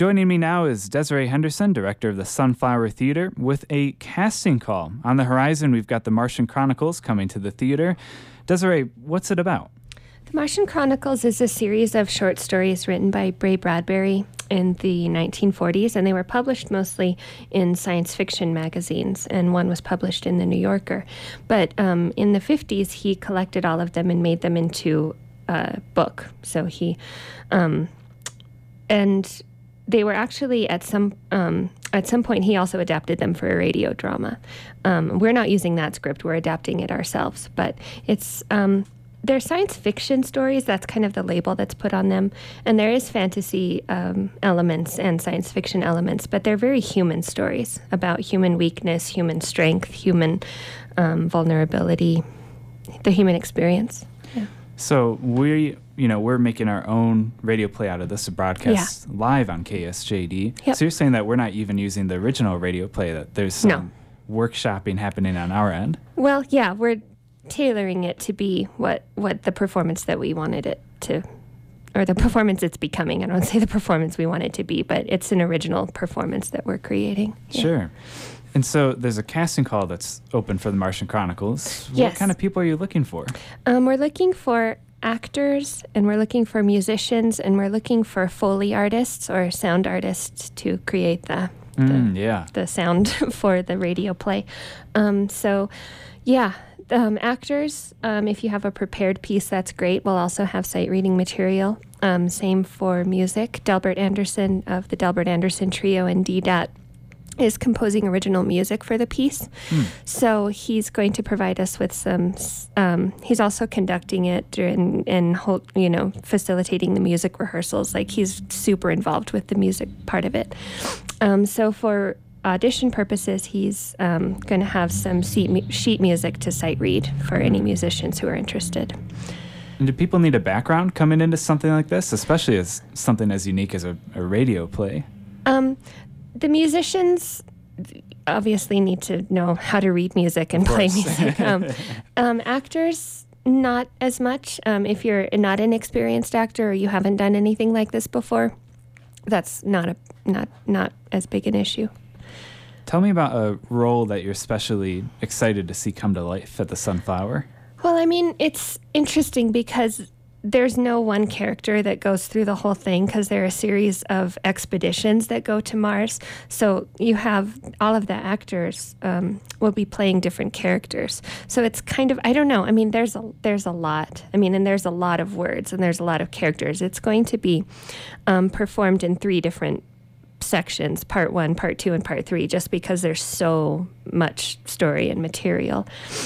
Joining me now is Desiree Henderson, director of the Sunflower Theater, with a casting call. On the horizon, we've got The Martian Chronicles coming to the theater. Desiree, what's it about? The Martian Chronicles is a series of short stories written by Ray Bradbury in the 1940s, and they were published mostly in science fiction magazines, and one was published in The New Yorker. But in the 50s, he collected all of them and made them into a book. So he... and they were actually at some point he also adapted them for a radio drama. We're not using that script; we're adapting it ourselves. But it's they're science fiction stories. That's kind of the label that's put on them, and there is fantasy elements and science fiction elements, but they're very human stories about human weakness, human strength, human vulnerability, the human experience. Yeah. So we're making our own radio play out of this, a broadcast live on KSJD. Yep. So you're saying that we're not even using the original radio play, that there's some workshopping happening on our end? Well, yeah, we're tailoring it to be what the performance that we wanted it to, or the performance it's becoming. I don't say the performance we want it to be, but it's an original performance that we're creating. Yeah. Sure. And so there's a casting call that's open for The Martian Chronicles. Yes. What kind of people are you looking for? We're looking for actors, and we're looking for musicians, and we're looking for Foley artists or sound artists to create the sound for the radio play. Actors, if you have a prepared piece, that's great. We'll also have sight reading material. Same for music. Delbert Anderson of the Delbert Anderson Trio and DDAT is composing original music for the piece. So he's going to provide us with some, he's also conducting it and facilitating the music rehearsals. Like, he's super involved with the music part of it. So for audition purposes, he's going to have some sheet music to sight read for any musicians who are interested. And do people need a background coming into something like this, especially as something as unique as a radio play? The musicians obviously need to know how to read music and play music. Actors, not as much. If you're not an experienced actor or you haven't done anything like this before, that's not as big an issue. Tell me about a role that you're especially excited to see come to life at the Sunflower. Well, I mean, it's interesting because there's no one character that goes through the whole thing, because there are a series of expeditions that go to Mars. So you have all of the actors will be playing different characters. So it's kind of, I don't know. I mean, there's a lot. I mean, and there's a lot of words and there's a lot of characters. It's going to be performed in 3 different sections, part 1, part 2, and part 3, just because there's so much story and material.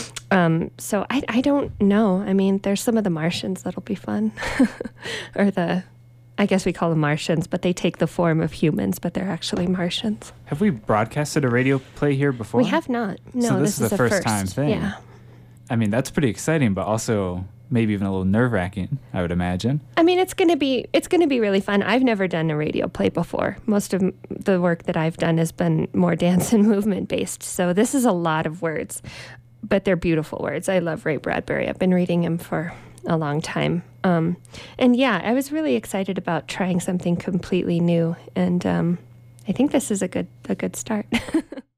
So I don't know. I mean, there's some of the Martians that'll be fun. Or I guess we call them Martians, but they take the form of humans, but they're actually Martians. Have we broadcasted a radio play here before? We have not. No, so this is a first time thing. Yeah. I mean, that's pretty exciting, but also maybe even a little nerve-wracking, I would imagine. I mean, it's going to be really fun. I've never done a radio play before. Most of the work that I've done has been more dance and movement based. So this is a lot of words, but they're beautiful words. I love Ray Bradbury. I've been reading him for a long time. And yeah, I was really excited about trying something completely new. And I think this is a good start.